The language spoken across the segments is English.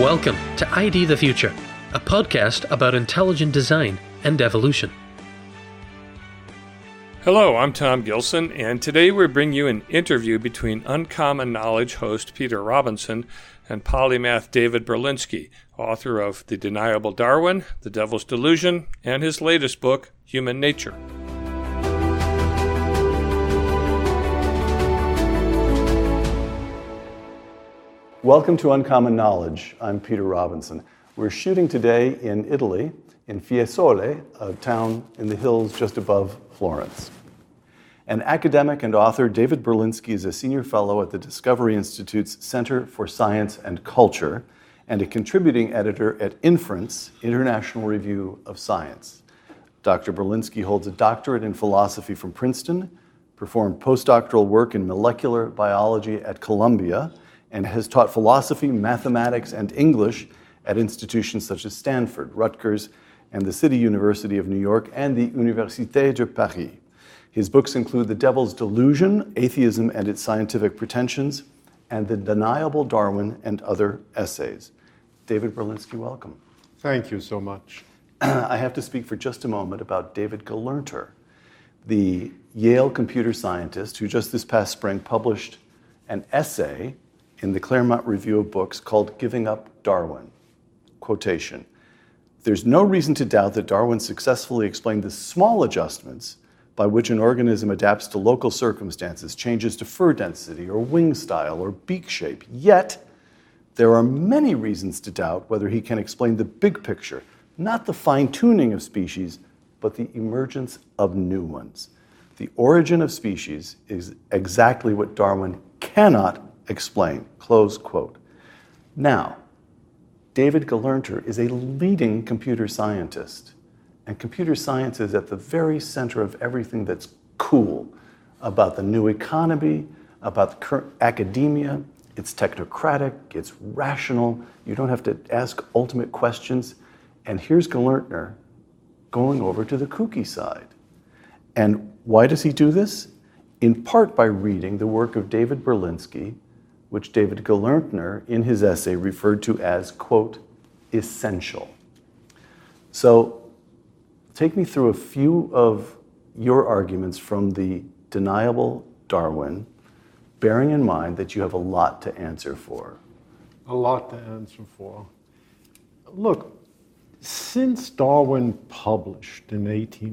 Welcome to ID the Future, a podcast about intelligent design and evolution. Hello, I'm Tom Gilson, and today we bring you an interview between Uncommon Knowledge host Peter Robinson and polymath David Berlinski, author of The Deniable Darwin, The Devil's Delusion, and his latest book, Human Nature. Welcome to Uncommon Knowledge. I'm Peter Robinson. We're shooting today in Italy, in Fiesole, a town in the hills just above Florence. And academic and author David Berlinski is a senior fellow at the Discovery Institute's Center for Science and Culture and a contributing editor at Inference, International Review of Science. Dr. Berlinski holds a doctorate in philosophy from Princeton, performed postdoctoral work in molecular biology at Columbia, and has taught philosophy, mathematics, and English at institutions such as Stanford, Rutgers, and the City University of New York, and the Université de Paris. His books include The Devil's Delusion, Atheism and Its Scientific Pretensions, and The Deniable Darwin and Other Essays. David Berlinski, welcome. Thank you so much. I have to speak for just a moment about David Gelernter, the Yale computer scientist who just this past spring published an essay in the Claremont Review of Books called Giving Up Darwin. Quotation, "There's no reason to doubt that Darwin successfully explained the small adjustments by which an organism adapts to local circumstances, changes to fur density or wing style or beak shape. Yet, there are many reasons to doubt whether he can explain the big picture, not the fine-tuning of species, but the emergence of new ones. The origin of species is exactly what Darwin cannot explain," close quote. Now, David Gelernter is a leading computer scientist, and computer science is at the very center of everything that's cool about the new economy, about the current academia. It's technocratic, it's rational, you don't have to ask ultimate questions. And here's Gelernter going over to the kooky side. And why does he do this? In part by reading the work of David Berlinski, which David Gelernter in his essay referred to as, quote, essential. So take me through a few of your arguments from The Deniable Darwin, bearing in mind that you have a lot to answer for. A lot to answer for. Look, since Darwin published in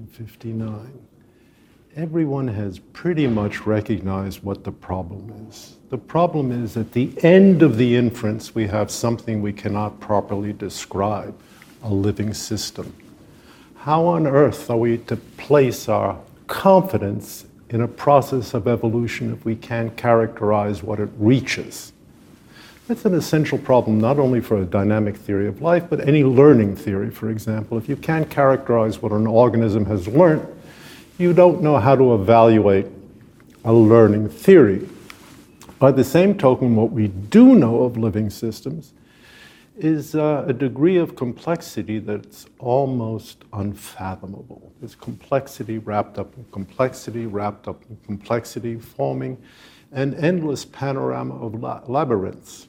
1859, everyone has pretty much recognized what the problem is. The problem is at the end of the inference, we have something we cannot properly describe, a living system. How on earth are we to place our confidence in a process of evolution if we can't characterize what it reaches? That's an essential problem not only for a dynamic theory of life, but any learning theory, for example. If you can't characterize what an organism has learned, you don't know how to evaluate a learning theory. By the same token, what we do know of living systems is a degree of complexity that's almost unfathomable. There's complexity wrapped up in complexity, wrapped up in complexity, forming an endless panorama of labyrinths.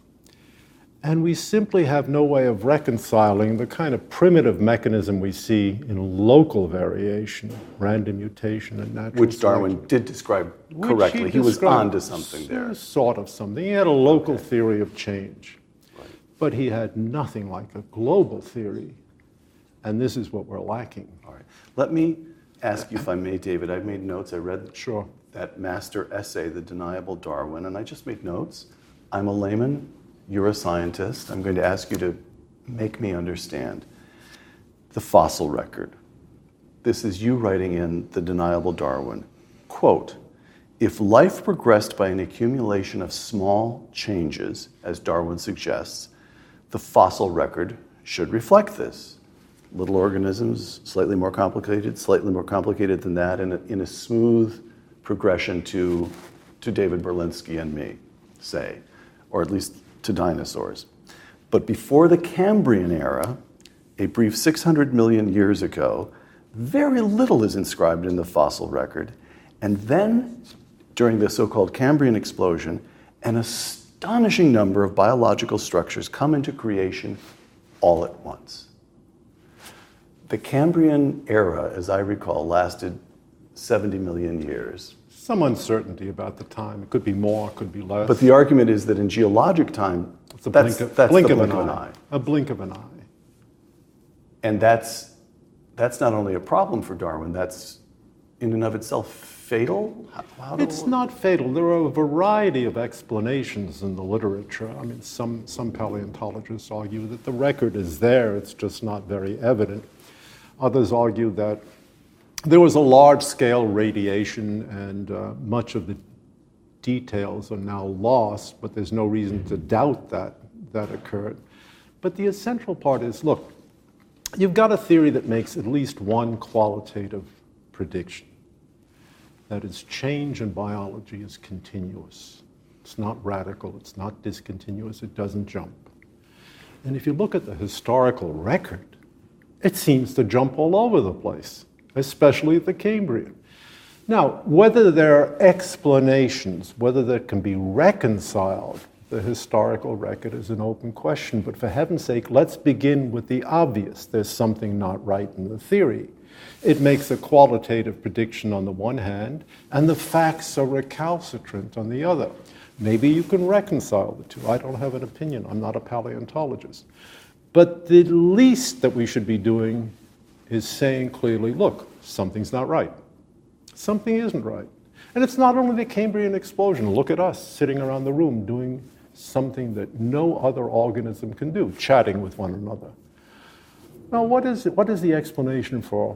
And we simply have no way of reconciling the kind of primitive mechanism we see in local variation, random mutation, and natural Which Darwin selection. did describe correctly. He was onto something there. Sort of something. He had a local theory of change. Right. But he had nothing like a global theory. And this is what we're lacking. All right. Let me ask you, if I may, David. I've made notes. I read Sure. that master essay, The Deniable Darwin, and I just made notes. I'm a layman. You're a scientist. I'm going to ask you to make me understand the fossil record. This is you writing in The Deniable Darwin. Quote, "If life progressed by an accumulation of small changes, as Darwin suggests, the fossil record should reflect this. Little organisms, slightly more complicated than that, in a smooth progression to David Berlinski and me, say, or at least to dinosaurs. But before the Cambrian era, a brief 600 million years ago, very little is inscribed in the fossil record. And then, during the so-called Cambrian explosion, an astonishing number of biological structures come into creation all at once. The Cambrian era, as I recall, lasted 70 million years. Some uncertainty about the time. It could be more, it could be less. But the argument is that in geologic time, it's a that's blink the of blink an of an eye. A blink of an eye. And that's not only a problem for Darwin, that's in and of itself fatal? It's not fatal. There are a variety of explanations in the literature. I mean, some paleontologists argue that the record is there, it's just not very evident. Others argue that there was a large-scale radiation and much of the details are now lost, but there's no reason to doubt that that occurred. But the essential part is, look, you've got a theory that makes at least one qualitative prediction. That is, change in biology is continuous. It's not radical, it's not discontinuous, it doesn't jump. And if you look at the historical record, it seems to jump all over the place, especially the Cambrian. Now, whether there are explanations, whether that can be reconciled, the historical record is an open question. But for heaven's sake, let's begin with the obvious. There's something not right in the theory. It makes a qualitative prediction on the one hand, and the facts are recalcitrant on the other. Maybe you can reconcile the two. I don't have an opinion. I'm not a paleontologist. But the least that we should be doing is saying clearly, look, something's not right. Something isn't right. And it's not only the Cambrian explosion. Look at us sitting around the room doing something that no other organism can do, chatting with one another. Now, what is the explanation for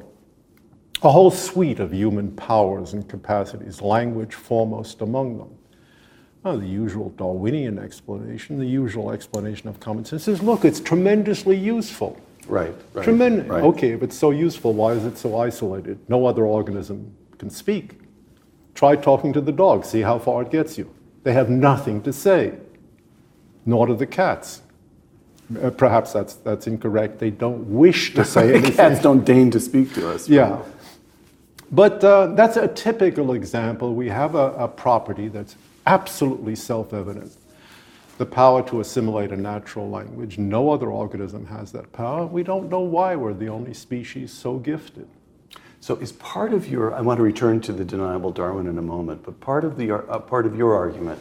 a whole suite of human powers and capacities, language foremost among them? Oh, the usual Darwinian explanation, the usual explanation of common sense is, look, it's tremendously useful. Right. Tremendous. Right. Okay, if it's so useful, why is it so isolated? No other organism can speak. Try talking to the dog, see how far it gets you. They have nothing to say, nor do the cats. Perhaps that's incorrect. They don't wish to say anything. Cats don't deign to speak to us. Yeah. But that's a typical example. We have a property that's absolutely self-evident. The power to assimilate a natural language. No other organism has that power. We don't know why we're the only species so gifted. So is part of your, I want to return to the deniable Darwin in a moment, but part of your argument,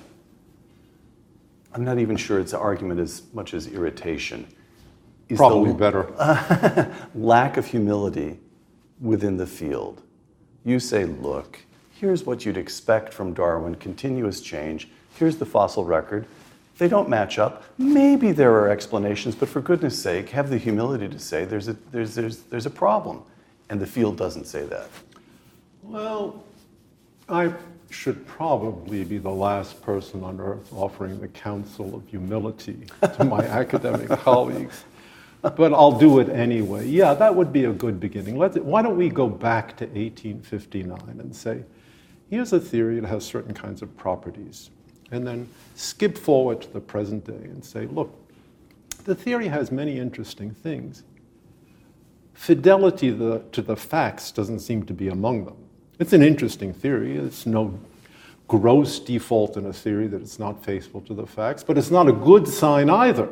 I'm not even sure it's an argument as much as irritation, is probably better. Lack of humility within the field. You say, look, here's what you'd expect from Darwin, continuous change. Here's the fossil record. They don't match up. Maybe there are explanations, but for goodness sake, have the humility to say there's a problem. And the field doesn't say that. Well, I should probably be the last person on earth offering the counsel of humility to my academic colleagues. But I'll do it anyway. Yeah, that would be a good beginning. Why don't we go back to 1859 and say, here's a theory that has certain kinds of properties. And then skip forward to the present day and say, look, the theory has many interesting things. Fidelity to the facts doesn't seem to be among them. It's an interesting theory. It's no gross default in a theory that it's not faithful to the facts, but it's not a good sign either.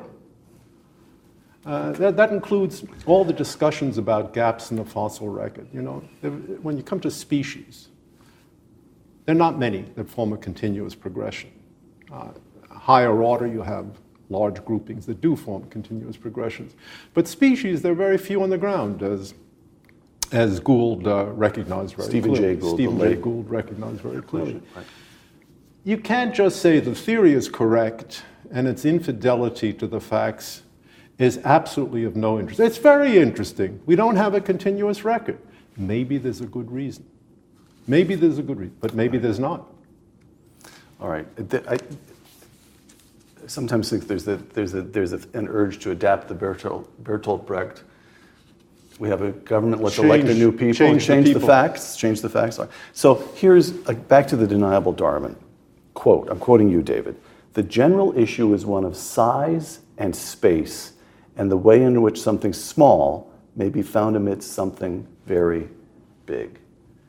That includes all the discussions about gaps in the fossil record. You know, when you come to species, there are not many that form a continuous progression. Higher order, you have large groupings that do form continuous progressions. But species, there are very few on the ground, as Gould recognized very clearly. Stephen Jay Gould recognized very clearly. Right. You can't just say the theory is correct and its infidelity to the facts is absolutely of no interest. It's very interesting. We don't have a continuous record. Maybe there's a good reason. Maybe there's a good reason, but maybe there's not. All right. I sometimes think there's an urge to adapt the Bertolt Brecht. We have a government, let's elect the new people, change the facts. So here's, back to the deniable Darwin. Quote, I'm quoting you, David. The general issue is one of size and space and the way in which something small may be found amidst something very big.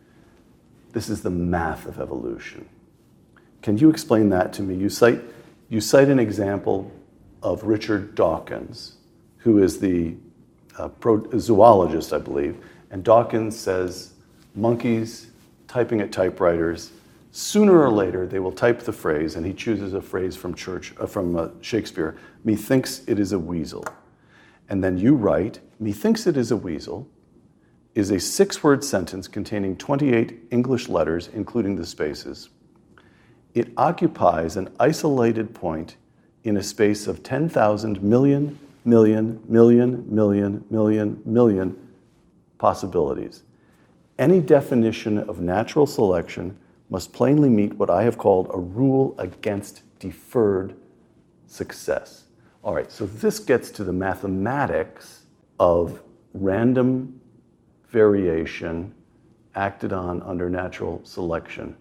This is the math of evolution. Can you explain that to me? You cite you cite an example of Richard Dawkins, who is the zoologist, I believe, and Dawkins says monkeys typing at typewriters, sooner or later they will type the phrase, and he chooses a phrase from Shakespeare, methinks it is a weasel. And then you write, methinks it is a weasel is a 6-word sentence containing 28 English letters, including the spaces. It occupies an isolated point in a space of 10,000 million possibilities. Any definition of natural selection must plainly meet what I have called a rule against deferred success. All right, so this gets to the mathematics of random variation acted on under natural selection.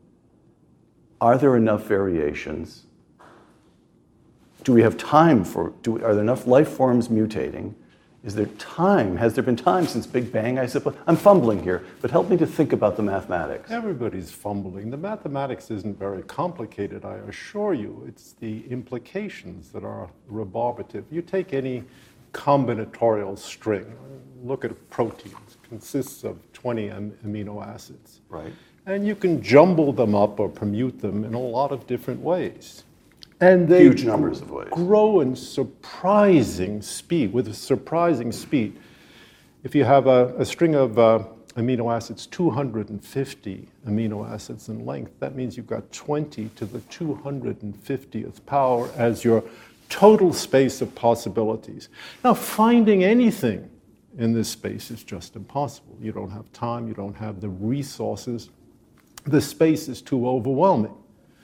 Are there enough variations? Do we have time are there enough life forms mutating? Is there time? Has there been time since Big Bang, I suppose? I'm fumbling here, but help me to think about the mathematics. Everybody's fumbling. The mathematics isn't very complicated, I assure you. It's the implications that are rebarbative. You take any combinatorial string, look at a protein, it consists of 20 amino acids. Right. And you can jumble them up or permute them in a lot of different ways. And they huge numbers of ways. Grow in surprising speed, with a surprising speed. If you have a string of amino acids, 250 amino acids in length, that means you've got 20 to the 250th power as your total space of possibilities. Now, finding anything in this space is just impossible. You don't have time, you don't have the resources. The space is too overwhelming.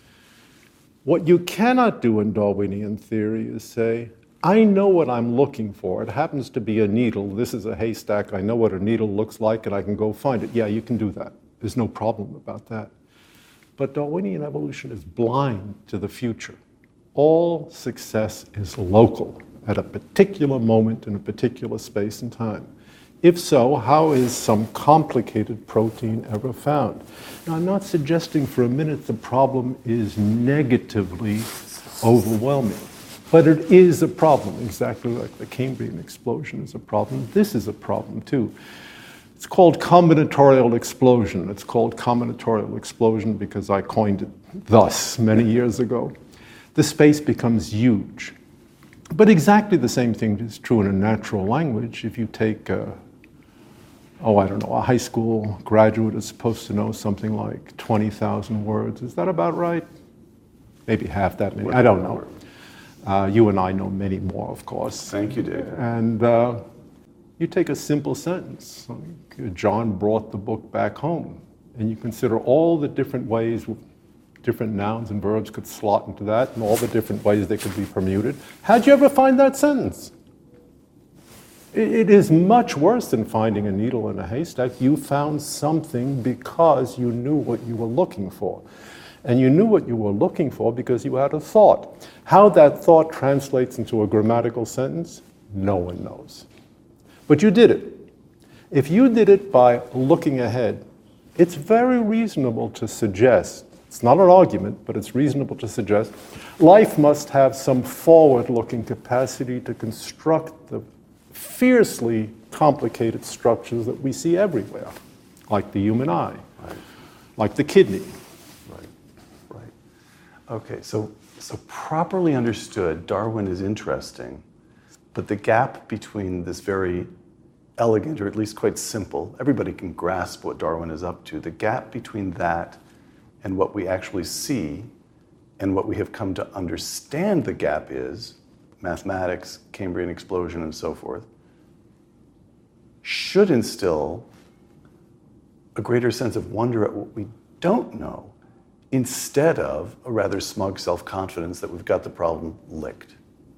What you cannot do in Darwinian theory is say, I know what I'm looking for. It happens to be a needle. This is a haystack. I know what a needle looks like, and I can go find it. Yeah, you can do that. There's no problem about that. But Darwinian evolution is blind to the future. All success is local at a particular moment in a particular space and time. If so, how is some complicated protein ever found? Now, I'm not suggesting for a minute the problem is negatively overwhelming, but it is a problem, exactly like the Cambrian explosion is a problem. This is a problem, too. It's called combinatorial explosion. It's called combinatorial explosion because I coined it thus many years ago. The space becomes huge. But exactly the same thing is true in a natural language. If you take a high school graduate is supposed to know something like 20,000 words. Is that about right? Maybe half that many. I don't know. You and I know many more, of course. Thank you, David. And you take a simple sentence. John brought the book back home. And you consider all the different ways different nouns and verbs could slot into that and all the different ways they could be permuted. How'd you ever find that sentence? It is much worse than finding a needle in a haystack. You found something because you knew what you were looking for. And you knew what you were looking for because you had a thought. How that thought translates into a grammatical sentence, no one knows. But you did it. If you did it by looking ahead, it's very reasonable to suggest, it's not an argument, but it's reasonable to suggest, life must have some forward-looking capacity to construct the fiercely complicated structures that we see everywhere, like the human eye, right, like the kidney. Right. Okay, so properly understood, Darwin is interesting, but the gap between this very elegant, or at least quite simple, everybody can grasp what Darwin is up to, the gap between that and what we actually see and what we have come to understand the gap is, mathematics, Cambrian explosion, and so forth, should instill a greater sense of wonder at what we don't know, instead of a rather smug self-confidence that we've got the problem licked.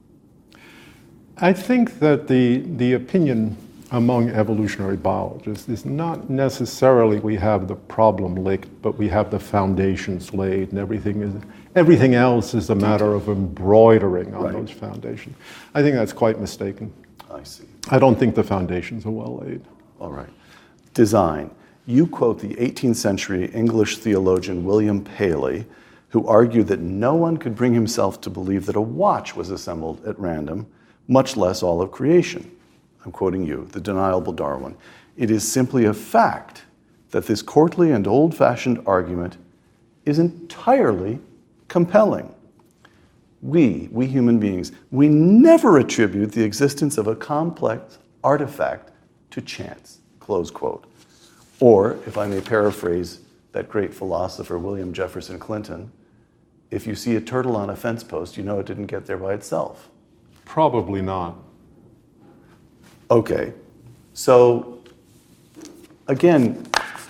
I think that the opinion among evolutionary biologists is not necessarily we have the problem licked, but we have the foundations laid, and everything else is a matter of embroidering on those foundations. I think that's quite mistaken. I see. I don't think the foundations are well laid. All right. Design. You quote the 18th century English theologian William Paley, who argued that no one could bring himself to believe that a watch was assembled at random, much less all of creation. I'm quoting you, the deniable Darwin. It is simply a fact that this courtly and old-fashioned argument is entirely compelling. We human beings, we never attribute the existence of a complex artifact to chance, close quote. Or, if I may paraphrase that great philosopher William Jefferson Clinton, if you see a turtle on a fence post, you know it didn't get there by itself. Probably not. Okay, so again,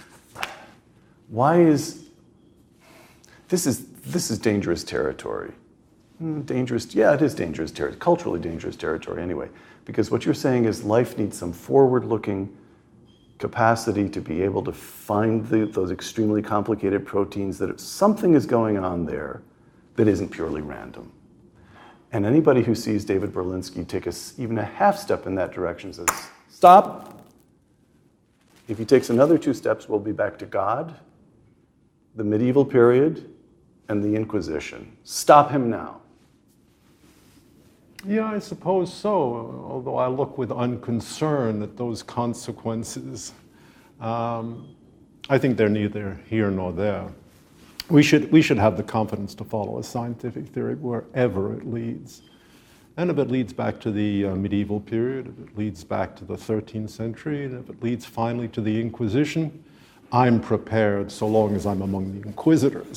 this is dangerous territory. Dangerous, yeah, it is dangerous territory, culturally dangerous territory anyway, because what you're saying is life needs some forward-looking capacity to be able to find those extremely complicated proteins, that if something is going on there that isn't purely random. And anybody who sees David Berlinski take even a half step in that direction says, stop. If he takes another 2 steps, we'll be back to God, the medieval period, and the Inquisition. Stop him now. Yeah, I suppose so, although I look with unconcern at those consequences. I think they're neither here nor there. We should have the confidence to follow a scientific theory wherever it leads. And if it leads back to the medieval period, if it leads back to the 13th century, and if it leads finally to the Inquisition, I'm prepared so long as I'm among the inquisitors.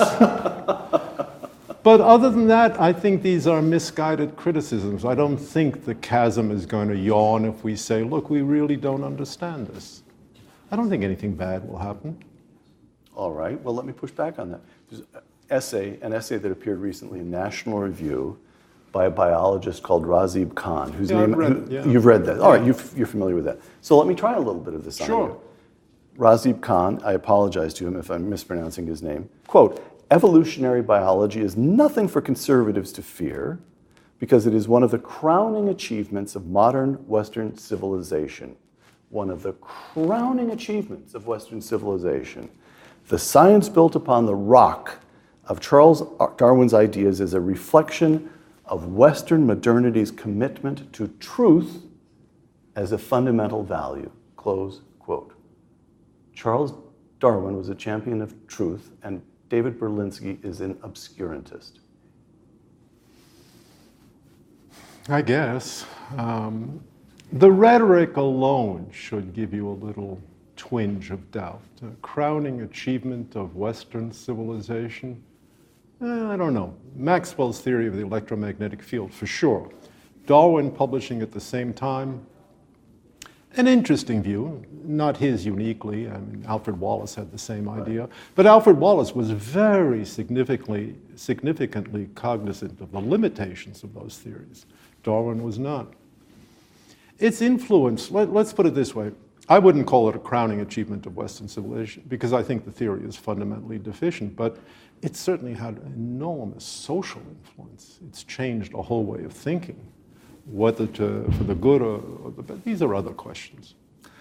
But other than that, I think these are misguided criticisms. I don't think the chasm is going to yawn if we say, look, we really don't understand this. I don't think anything bad will happen. All right, well, let me push back on that. There's an essay that appeared recently in National Review by a biologist called Razib Khan, whose name, you've read that. All right, you're familiar with that. So let me try a little bit of this on you. Razib Khan, I apologize to him if I'm mispronouncing his name, quote, evolutionary biology is nothing for conservatives to fear because it is one of the crowning achievements of modern Western civilization. One of the crowning achievements of Western civilization. The science built upon the rock of Charles Darwin's ideas is a reflection of Western modernity's commitment to truth as a fundamental value, close quote. Charles Darwin was a champion of truth, and David Berlinski is an obscurantist. I guess. The rhetoric alone should give you a little twinge of doubt. A crowning achievement of Western civilization? I don't know. Maxwell's theory of the electromagnetic field, for sure. Darwin publishing at the same time. An interesting view, not his uniquely. I mean, Alfred Wallace had the same idea. But Alfred Wallace was very significantly cognizant of the limitations of those theories. Darwin was not. Its influence, let's put it this way. I wouldn't call it a crowning achievement of Western civilization because I think the theory is fundamentally deficient, but it certainly had enormous social influence. It's changed a whole way of thinking. Whether for the good or the bad, these are other questions.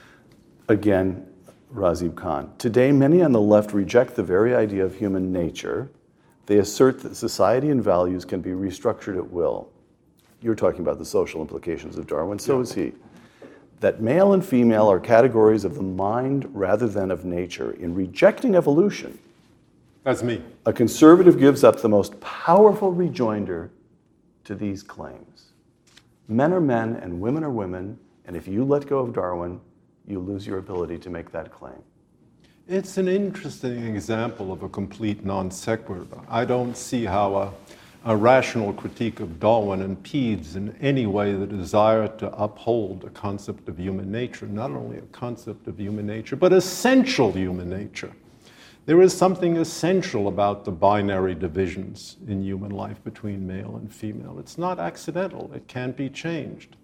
Again, Razib Khan. Today, many on the left reject the very idea of human nature. They assert that society and values can be restructured at will. You're talking about the social implications of Darwin, so is he. That male and female are categories of the mind rather than of nature. In rejecting evolution, that's me. A conservative gives up the most powerful rejoinder to these claims. Men are men and women are women, and if you let go of Darwin, you lose your ability to make that claim. It's an interesting example of a complete non sequitur. I don't see how a rational critique of Darwin impedes in any way the desire to uphold a concept of human nature, not only a concept of human nature, but essential human nature. There is something essential about the binary divisions in human life between male and female. It's not accidental. It can't be changed.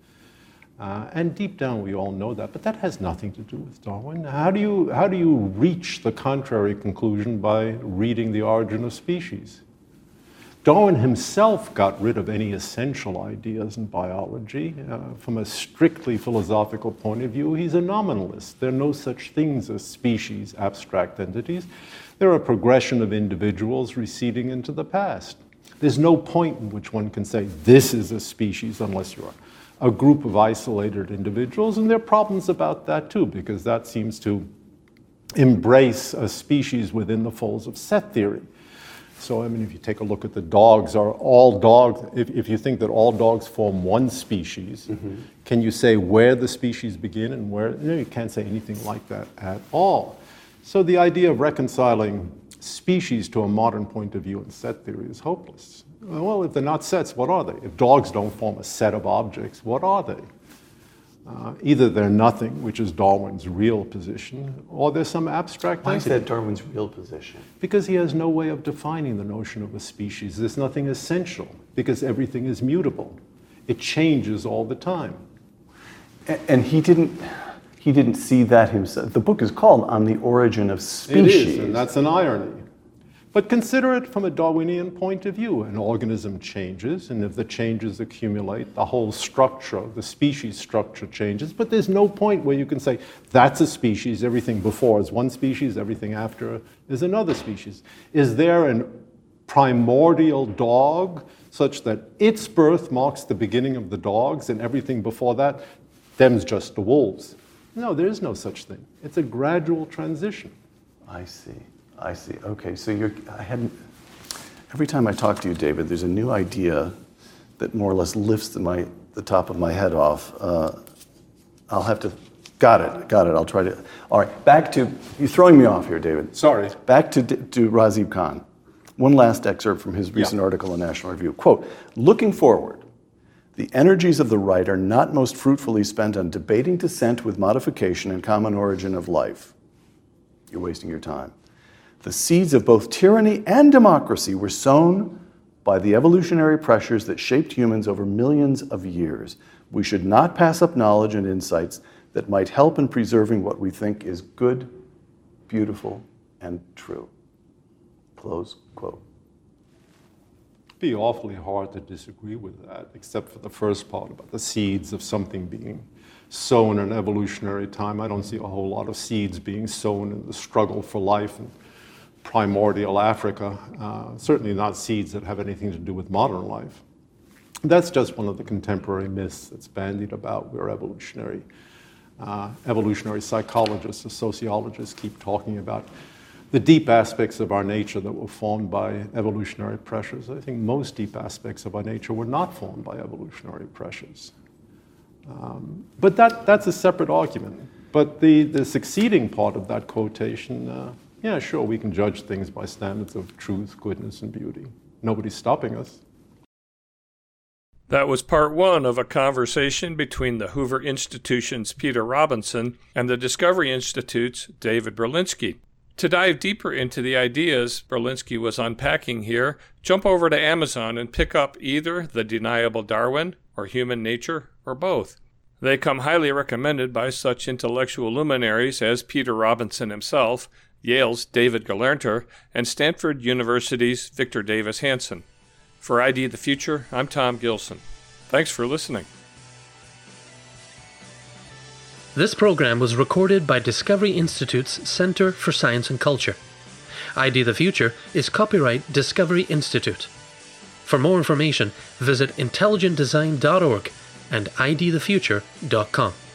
And deep down we all know that, but that has nothing to do with Darwin. How do you reach the contrary conclusion by reading The Origin of Species? Darwin himself got rid of any essential ideas in biology. From a strictly philosophical point of view, he's a nominalist. There are no such things as species, abstract entities. They're a progression of individuals receding into the past. There's no point in which one can say this is a species unless you're a group of isolated individuals, and there are problems about that too, because that seems to embrace a species within the folds of set theory. So, I mean, if you take a look at the dogs, are all dogs, if you think that all dogs form one species, can you say where the species begin and where? No, you can't say anything like that at all. So the idea of reconciling species to a modern point of view in set theory is hopeless. Well, if they're not sets, what are they? If dogs don't form a set of objects, what are they? Either they're nothing, which is Darwin's real position, or there's some abstract Why is entity. that Darwin's real position? Because he has no way of defining the notion of a species. There's nothing essential, because everything is mutable. It changes all the time. And he didn't see that himself. The book is called On the Origin of Species. It is, and that's an irony. But consider it from a Darwinian point of view. An organism changes, and if the changes accumulate, the whole structure, the species structure changes. But there's no point where you can say, that's a species, everything before is one species, everything after is another species. Is there a primordial dog such that its birth marks the beginning of the dogs, and everything before that, them's just the wolves? No, there is no such thing. It's a gradual transition. I see. Okay, so every time I talk to you, David, there's a new idea that more or less lifts the top of my head off. I'll have to, got it. I'll try to, all right, back to, you're throwing me off here, David. Sorry. Back to Razib Khan. One last excerpt from his recent article in National Review. Quote, looking forward, the energies of the right are not most fruitfully spent on debating descent with modification and common origin of life. You're wasting your time. The seeds of both tyranny and democracy were sown by the evolutionary pressures that shaped humans over millions of years. We should not pass up knowledge and insights that might help in preserving what we think is good, beautiful, and true. Close quote. It'd be awfully hard to disagree with that, except for the first part about the seeds of something being sown in evolutionary time. I don't see a whole lot of seeds being sown in the struggle for life in primordial Africa, certainly not seeds that have anything to do with modern life. That's just one of the contemporary myths that's bandied about where evolutionary psychologists or sociologists keep talking about the deep aspects of our nature that were formed by evolutionary pressures. I think most deep aspects of our nature were not formed by evolutionary pressures. But that's a separate argument. But the succeeding part of that quotation, yeah, sure, we can judge things by standards of truth, goodness, and beauty. Nobody's stopping us. That was part one of a conversation between the Hoover Institution's Peter Robinson and the Discovery Institute's David Berlinski. To dive deeper into the ideas Berlinski was unpacking here, jump over to Amazon and pick up either The Deniable Darwin or Human Nature or both. They come highly recommended by such intellectual luminaries as Peter Robinson himself, Yale's David Gelernter, and Stanford University's Victor Davis Hanson. For ID the Future, I'm Tom Gilson. Thanks for listening. This program was recorded by Discovery Institute's Center for Science and Culture. ID the Future is copyright Discovery Institute. For more information, visit intelligentdesign.org and idthefuture.com.